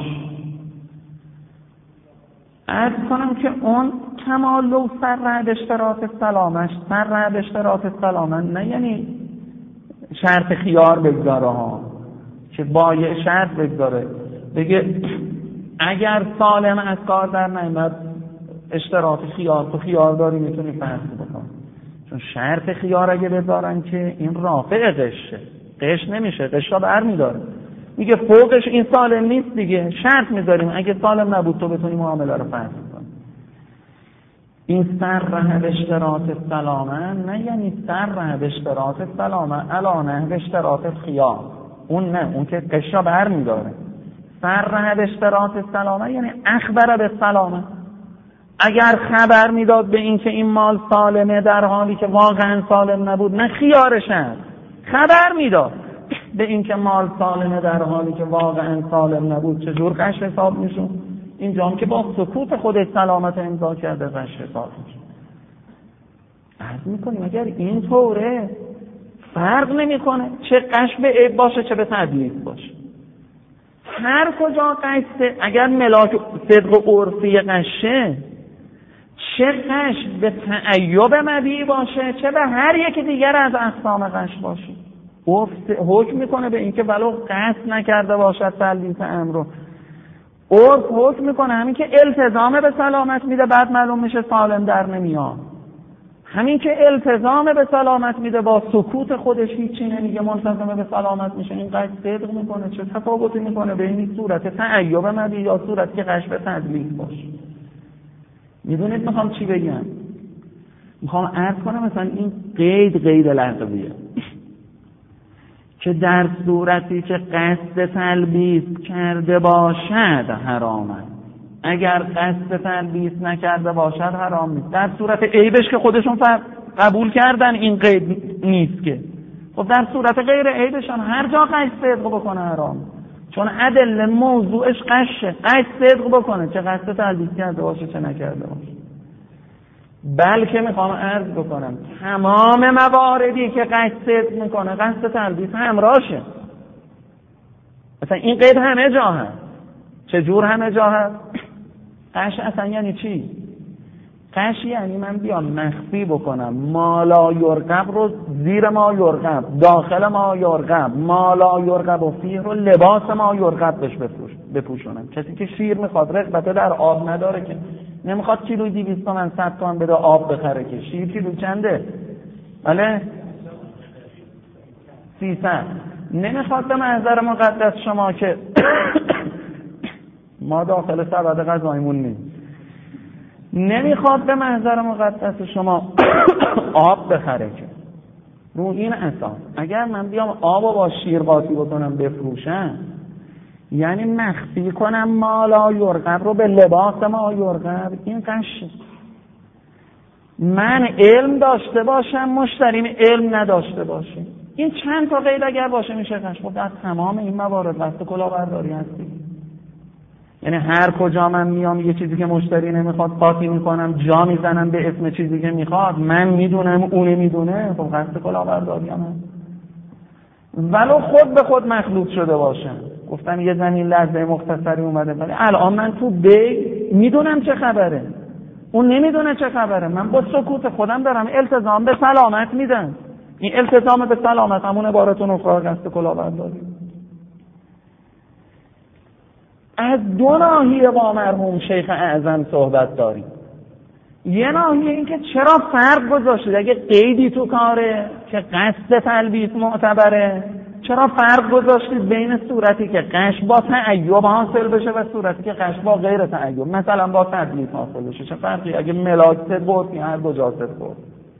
عرض کنم که اون کمال و سر به اشتراط سلامش، سر به اشتراط سلامه نه یعنی شرط خیار بگذاره ها، که با یه شرط بگذاره بگه اگر سالم از کار در نیامد اشتراط خیار، تو خیار داری میتونی فسخ بکن. چون شرط خیار اگه بذارن که این رافع قشه، قش نمیشه، قش را بر میداره، میگه فوقش این سالم نیست دیگه، شرط میذاریم اگه سالم نبود تو بتونی معامله رو فسخ کنی. این سر به اشتراط سلامه نه یعنی سر به اشتراط سلامه علانه به اشتراط خیار، اون نه، اون که قش را بر میداره. سر به اشتراط سلامه یعنی اخبر به سلامه، اگر خبر میداد به این که این مال سالمه در حالی که واقعا سالم نبود، نه خیارش هست، خبر میداد به این که مال سالمه در حالی که واقعا سالم نبود، چجور غش حساب میشون؟ اینجا هم که با سکوت خودش سلامت امضا کرده غش حساب میشون. عرض میکنیم اگر این طوره فرق نمیکنه چه غش به عیب باشه چه به تدلیس باشه، هر کجا قصده، اگر ملاک صدق عرفی قشه، چه غش به تعیب مبیع باشه چه به هر یکی دیگر از اقسام غش باشه، حکم میکنه به اینکه ولو قصد نکرده باشد تلبیس امر رو، عرف حکم میکنه همین که التزام به سلامت میده بعد معلوم میشه سالم در نمیاد، همین که التزام به سلامت میده با سکوت خودش هیچی نمیگه منتظم به سلامت میشه، این قصد صدق میکنه، چه تفاوتی میکنه بین صورت تعیب مبیع یا صورتی که غش به تدلیس باشه. میدونید میخوام چی بگم؟ میخوام عرض کنم مثلا این قید لغویه که در صورتی که قصد تلبیس کرده باشد حرامه، اگر قصد تلبیس نکرده باشد حرام نیست. در صورت عیبش که خودشون قبول کردن این قید نیست که، خب در صورت غیر عیبشان هر جا قصد صدق بکنه حرام، چون ادله موضوعش قشه، قش صدق بکنه، چه قصد تلبیس کرده باشه چه نکرده باشه. بلکه میخوام عرض بکنم تمام مواردی که قش صدق میکنه قصد تلبیس همراهشه. مثلا این قید همه جا هست. چجور همه جا هست؟ قش اصلا یعنی چی؟ قش یعنی من بیام مخفی بکنم ما لا یرغب رو زیر ما یرغب، داخل ما یرغب، ما لا یرغب و فیه رو لباس ما یرغب بهش بپوشونم. کسی که شیر میخواد رغبت در آب نداره که نمیخواد کیلوی 200 تومن 100 تومن بده آب بخره که شیر کیلو چنده؟ بله 300. نمیخواد به محضر مقدس شما که ما داخل سبد غذایمون نیست، نمیخواد به محضر مقدس شما آب بخره که رو این اساس اگر من بیام آب با شیر قاطی بکنم بفروشم یعنی مخفی کنم ما لا یرغب رو به لباس ما یرغب. این قشه. من علم داشته باشم مشتریم علم نداشته باشه. این چند تا قید اگر باشه میشه قش. خب در تمام این موارد واسه کلاهبرداری هستی. یعنی هر کجا من میام یه چیزی که مشتری نمیخواد قاطی میکنم، جا میزنم به اسم چیزی که میخواد، من میدونم اون میدونه، خب قصد کلاهبرداری هم هست. ولو خود به خود مخلوط شده باشم. گفتم یه زمین لحظه مختصری اومده ولی الان من تو بی میدونم چه خبره، اون نمیدونه چه خبره. من با سکوت خودم دارم التزام به سلامت میدم. این التزام به سلامت همون عبارتون اخرى قصد کلاهبرداری. از دو ناحیه با مرحوم شیخ اعظم صحبت داریم. یه ناحیه این که چرا فرق گذاشتید اگه قیدی تو کاره که قصد تلبیس معتبره، چرا فرق گذاشتید بین صورتی که قش با تعیب حاصل بشه و صورتی که قش با غیر تعیب، مثلا با تدلیس حاصل بشه؟ چه فرقی اگه ملاک بود یا هر دو جاست بود؟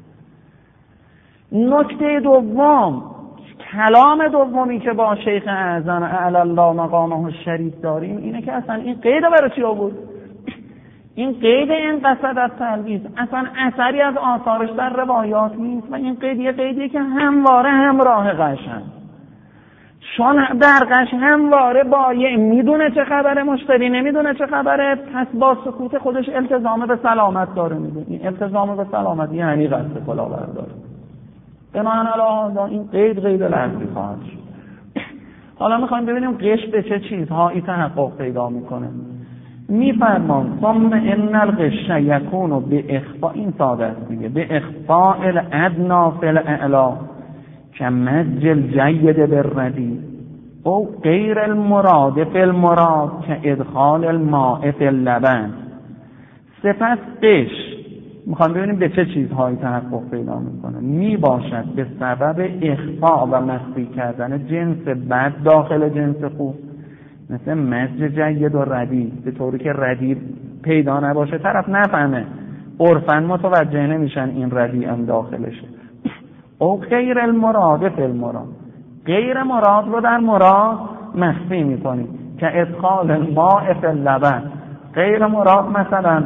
نکته دوم، کلام دومی که با شیخ اعظم اعلی الله مقامه الشریف داریم اینه که اصلا این قید برای چی آورد؟ این قید این قصد از تلبیس اصلا اثری از آثارش در روایات نیست و این قید یه قیدیه که همواره همراه قش هست. چون در قش همواره بایع میدونه چه خبره، مشتری نمیدونه چه خبره، پس با سکوت خودش التزام به سلامت داره میده. این التزام به سلامت یعنی قصد کلاهبرداری. بنابراین الان این قید لفظی خواهد شد. حالا میخوایم ببینیم قش به چه چیزهایی تحقق پیدا میکنه. میفرمان ثم ان الغش یکون باخفاء، این ساده است دیگه، باخفاء الادنی فی الاعلا کمزج الجید بالردی او غیر المراد فی المراد کادخال الماء فی اللبن. سپس قش میخوام ببینیم به چه چیزهایی تحقق پیدا میکنه. میباشد به سبب اخفاء و مخفی کردن جنس بد داخل جنس خوب، مثل مزج جید و ردی، به طوری که ردی پیدا نباشه طرف نفهمه، عرفاً متوجه نمیشن این ردی هم داخلشه. او غیر المراد فی المراد، غیر مراد رو در مراد مخفی میکنی که ادخال الماء فی اللبن. غیر مراد مثلا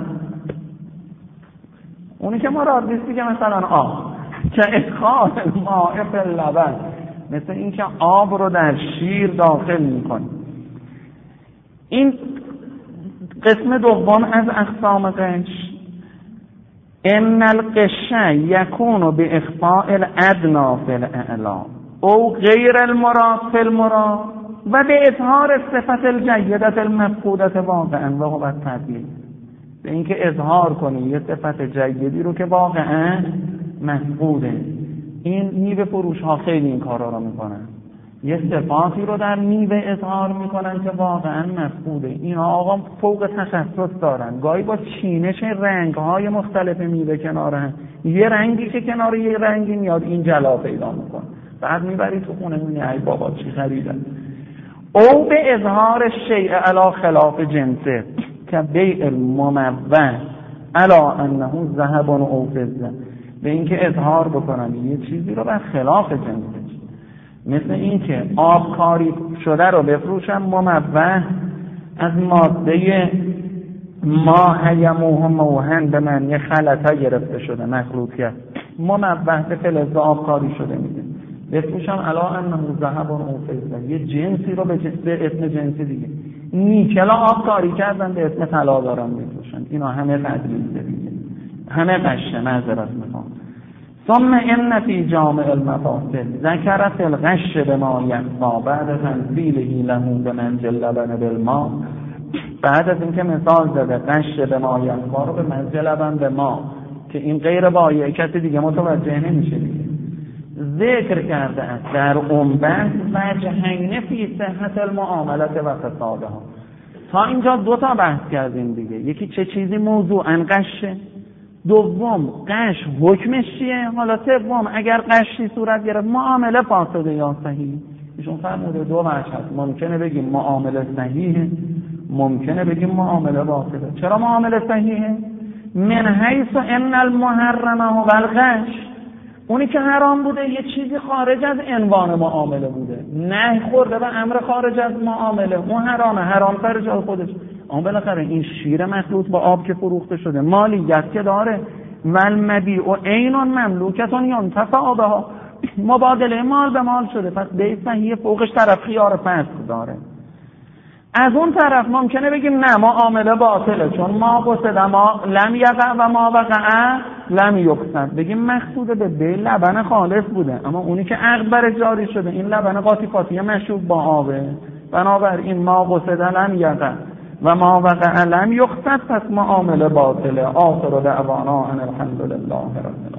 اونی که مراد نیستی که مثلا آب، که ادخال الماء فی اللبن، مثل این که آب رو در شیر داخل میکنی. این قسم دوم از اقسام قش. ان القش یکون باخفاء الادنی فی الاعلا او غیر المراد فی المراد و به اظهار صفت الجیدة المفقودة واقعا و هو التدلیل، به اینکه اظهار کنی یه صفت جیدی رو که واقعا مفقوده. این میوه فروش ها خیلی این کارا رو میکنن، یه صفاتی رو در میوه اظهار میکنن که واقعا مفقوده. اینا آقا فوق تخصص دارن، گاهی با چینش رنگ‌های مختلف میوه کناره، یه رنگی که کنار یه رنگی میاد این جلا پیدا میکنه، بعد میبری تو خونه میبینی ای بابا چی خریدن. او به اظهار شیء علی خلاف جنسه که بیع المموه علی انه ذهب او فضه، به اینکه اظهار بکنن یه چیزی رو بر خلاف جنسه، مثل این که آب کاری شده رو بفروشم مموه از ماده ماه یموه موهن به معنی خلطه گرفته شده مخلوط کرد، مموه به فلز آب کاری شده میده. بفروشم علا انه ذهب و فضه، یه جنسی رو به اسم جنسی دیگه. نیکل آب کاری کردن به اسم طلا دارن میفروشن. اینا همه تدلیسه دیگه، همه قشه. معذرت میخوام. ثم ان فی جامع المفاصل ذکر فی الغش بما یخفی بعد تنزیله له بمنزل لبن بالماء. بعد از اینکه مثال زده غش بما یخفی رو به منزل لبن به ما که این غیر بایع، کسی دیگه متوجه نمیشه دیگه، ذکر کرده است در بحث وجهین فی صحت المعاملات و فسادها. تا اینجا دو تا بحث کردیم دیگه. یکی چه چیزی موضوعاً غشه، دوم قش حکمش چیه، حالا سوم اگر قشی صورت گرفت معامله فاسده یا صحیح. ایشون فرموده دو وجه هست، ممکنه بگیم معامله صحیحه، ممکنه بگیم معامله باطله. چرا معامله صحیحه؟ من حیث ان المحرم هو الغش، اونی که حرام بوده یه چیزی خارج از عنوان معامله بوده، نه خورده به امر خارج از معامله، اون حرامه، حرام تر جای خودش. اما بالاخره این شیر مخلوط با آب که فروخته شده مالیت که داره، والمبیع عین مملوکه ینتفع بها، مبادله مال به مال شده، پس بیع صحیح. فوقش طرف خیار فسخ داره. از اون طرف ممکنه بگیم نه معامله باطله، چون ما قصد ما لم یقع و ما وقع لم یقصد. بگیم مقصود به بیع لبن خالص بوده، اما اونی که عقد بر جاری شده این لبن قاطی مشروب با آبه، بنابراین ما قصد لم یقع و ما وقع لم یقصد، پس معامله باطله. آخر دعوانا ان الحمد لله رب العالمین.